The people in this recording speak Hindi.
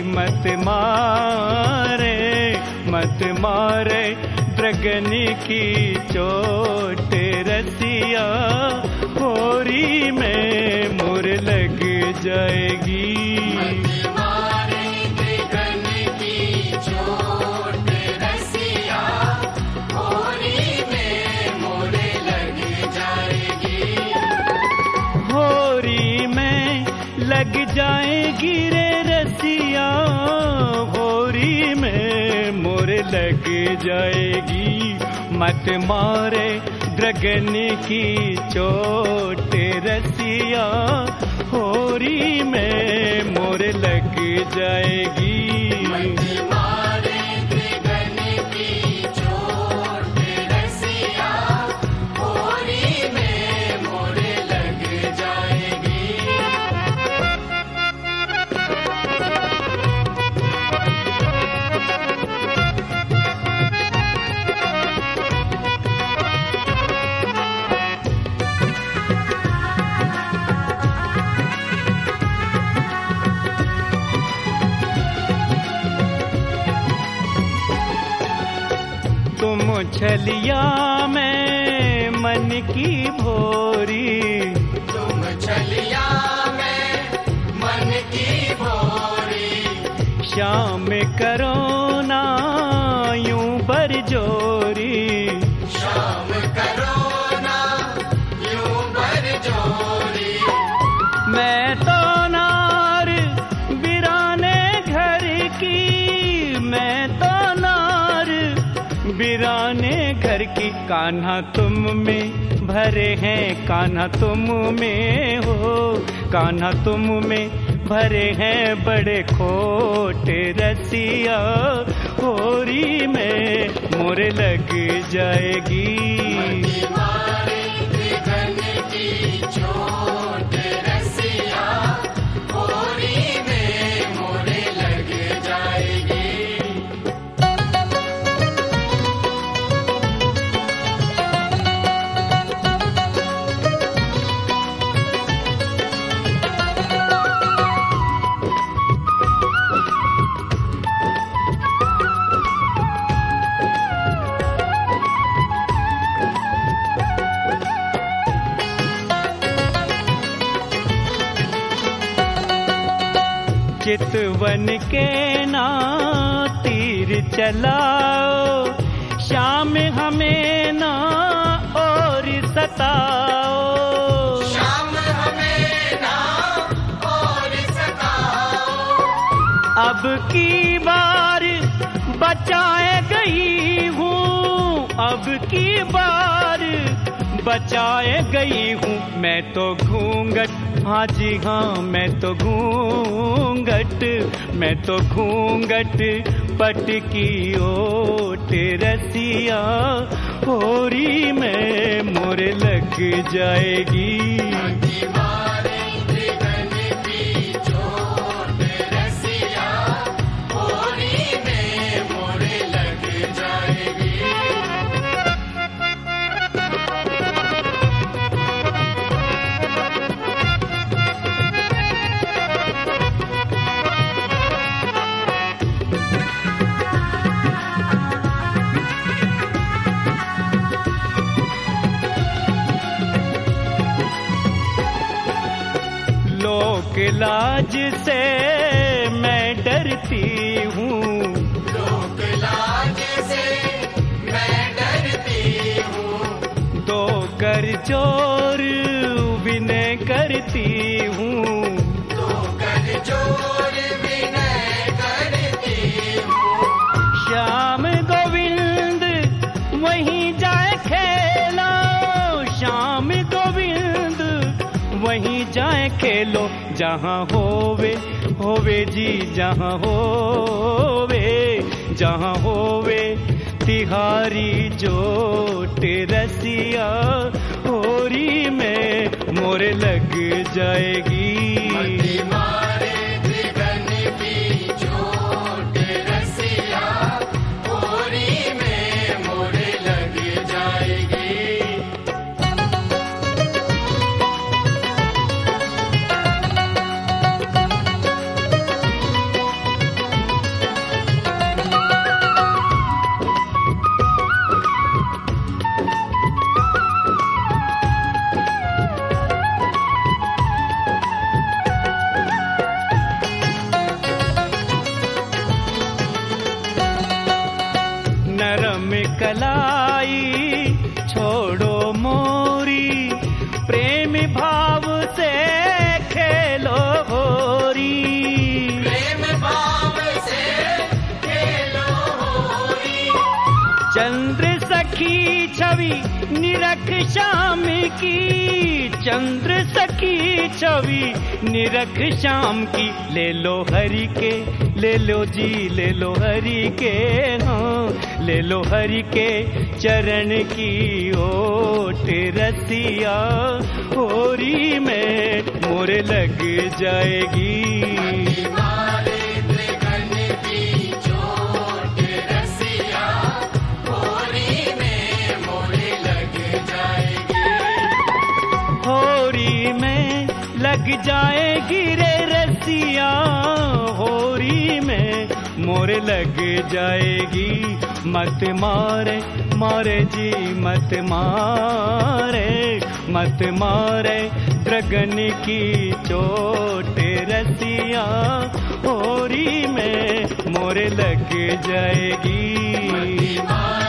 मत मारे, मत मारे ड्रैगन की चोट रसिया, होरी में मोर लग जाएगी। मत मारे ड्रैगन की चोट रसिया, होरी में मोर लग जाएगी। होरी में लग जाएगी रे रसिया, होरी में मोर लग जाएगी। मत मारे ड्रैगन की चोट रसिया, होरी में मोर लग जाएगी। मत मारे ड्रैगन की चोट रसिया, होरी में मोर लग जाएगी। तुम छलिया में मन की भोरी, तुम छलिया में मन की भोरी, शाम करो ना यूं बरजोरी। शाम करो ना यूं बरजोरी। मैं तो नार बिराने घर की, मैं तो नार बिराने घर की। कान्हा तुम में भरे हैं, कान्हा तुम में हो, कान्हा तुम में भरे हैं बड़े खोटे रसिया, होरी में मोर लग जाएगी। मत मारे ड्रैगन की चोट रसिया, होरी में मोर लग जाएगी। चितवन के ना तीर चलाओ, शाम हमें ना और सताओ। शाम हमें ना और सताओ। अब की बार बचाए गई हूँ, अब की बार बचाए गई हूँ। मैं तो घूंघट, हाँ जी हाँ मैं तो घूंघट, मैं तो घूंघट पट की ओट रसिया, होरी में मोर लग जाएगी। मत मारे ड्रैगन की चोट रसिया, होरी में मोर लग जाएगी। लोक लाज से मैं डरती हूँ, लोक लाज से मैं डरती हूँ। दो कर जोर विनय करती हूँ। तो कर जोर विनय करती हूँ। श्याम गोविंद वहीं जाए खेलो, श्याम गोविंद वहीं जाए खेलो। जहाँ होवे होवे जी, जहाँ होवे, जहाँ होवे तिहारी जोट रसिया, होरी में मोर लग जाएगी। मत मारे ड्रैगन की चोट रसिया, होरी में मोर लग जाएगी। कलाई छोड़ो मोरी, प्रेम भाव से खेलो होरी। प्रेम भाव से खेलो होरी। चंद्र सखी छवि निरख शाम की, चंद्र सखी छवि निरख शाम की। ले लो हरि के, ले लो जी, ले लो हरि के, हाँ ले लो हरि के चरण की ओट रसिया। होरी में मोरे लग जाएगी। मारे त्रिगन की चोट रसिया, होरी में मोरे लग जाएगी। होरी में लग जाएगी रे रसिया, होरी में मोरे लग जाएगी। मत मारे मारे जी मत मारे, मत मारे ड्रगन की चोट रसिया। होरी में मोरे लग जाएगी।